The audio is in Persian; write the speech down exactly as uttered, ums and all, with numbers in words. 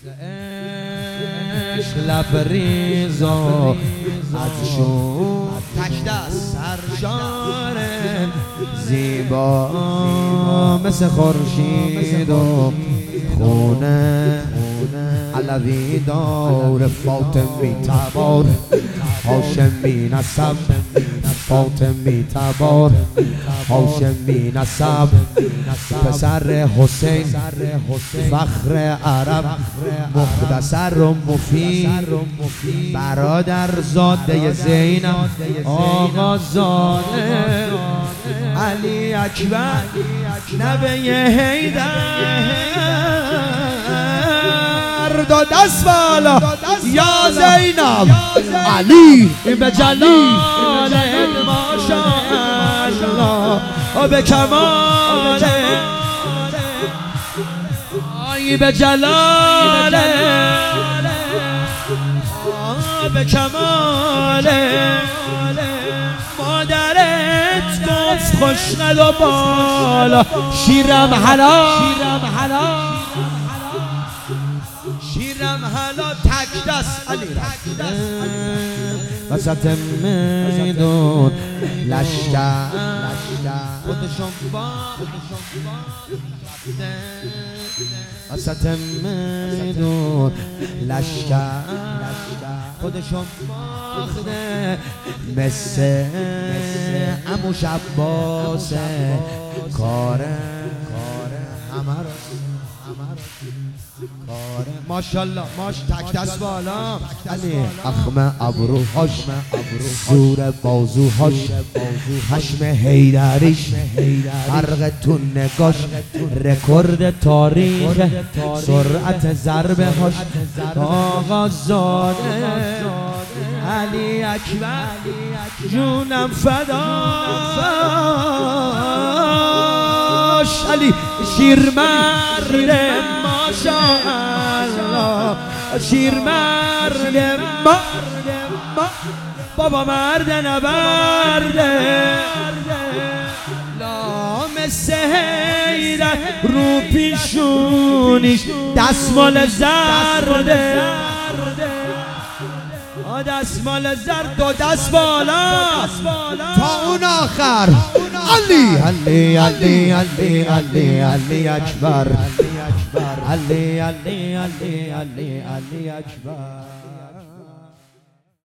عشق لبریز و از شون تکدست سرشار زیبا مثل خورشید و خونه علوی دار فاطمی تبار هاشمی نسب فاطمی تبار هاشمی نسب پسر حسین فخر عرب مختصر و مفید برادر زاده زینب آقا زاده علی اکبر نبی حیدر دو دست بالا یا زینب علی به جلال ماشاءالله و به کمال آی به جلال به کمال مادرت گفت خوشنل و بالا شیرم حلال شیرم حالا تک دست علی وسط میدون لشکر خودشون باخته وسط میدون لشکر خودشون باخته مثل عموش عباس کاره همه رو ماشالله ماش تک دست بالا علی اخم ابروهاش زور بازوهاش حشم حیدریش فرق تو نگاش رکورد تاریخ سرعت ضربه هاش آقا زاده علی اکبر جونم فداش علی شیرمرد ماشاءالله شیرمرد ما بابا مرد نبرده لا مثل حیدر رو پیشونیش دستمال زرده دستمال زرد و دست بالا تا اون آخر علی علی علی علی علی علی اکبر علی علی علی علی علی اکبر.